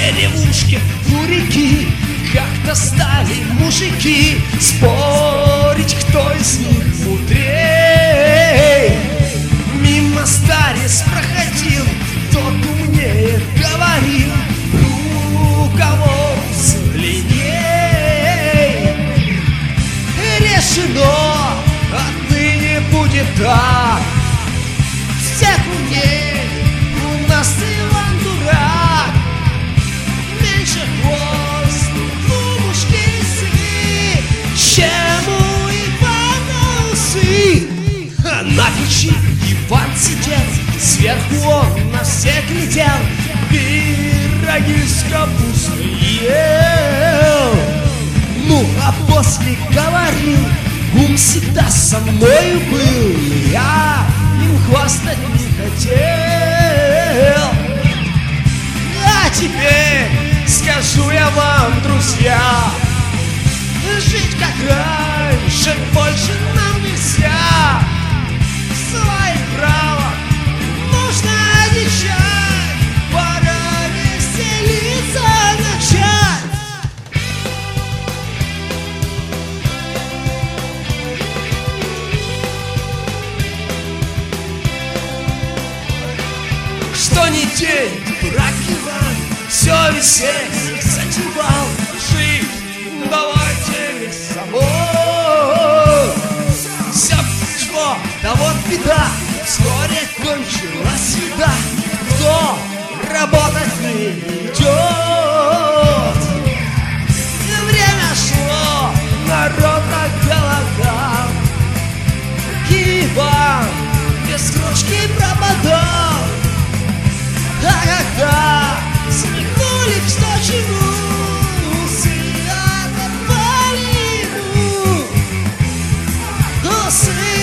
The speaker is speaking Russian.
деревушке у реки как-то стали мужики спорить, кто из них мудрей. Мимо старец проходил, тот умнее говорил: у кого усы длинней. Решено, отныне будет так. Всех умней, у нас Иван дурак. Меньше хвост, у мужки сы, чем у Ивана усы. А на печи Иван сидел, сверху он на всех глядел, пироги с капустой ел. Ну, а после говорил: ум всегда со мною был, я им хвастать не хотел. А теперь скажу я вам, друзья, жить как раньше больше нам нельзя. Свои права нужно одичать, пора веселиться начать. Что ни день, дурак Иван все веселье затевал. Жить давайте без собой. Все пришло, да вот беда, вскоре кончилась еда. Кто работать не идет? Время шло, народ голодал. Иван без кружки пропадал. А когда смекнули, что чему, усы оторвали ему. Усы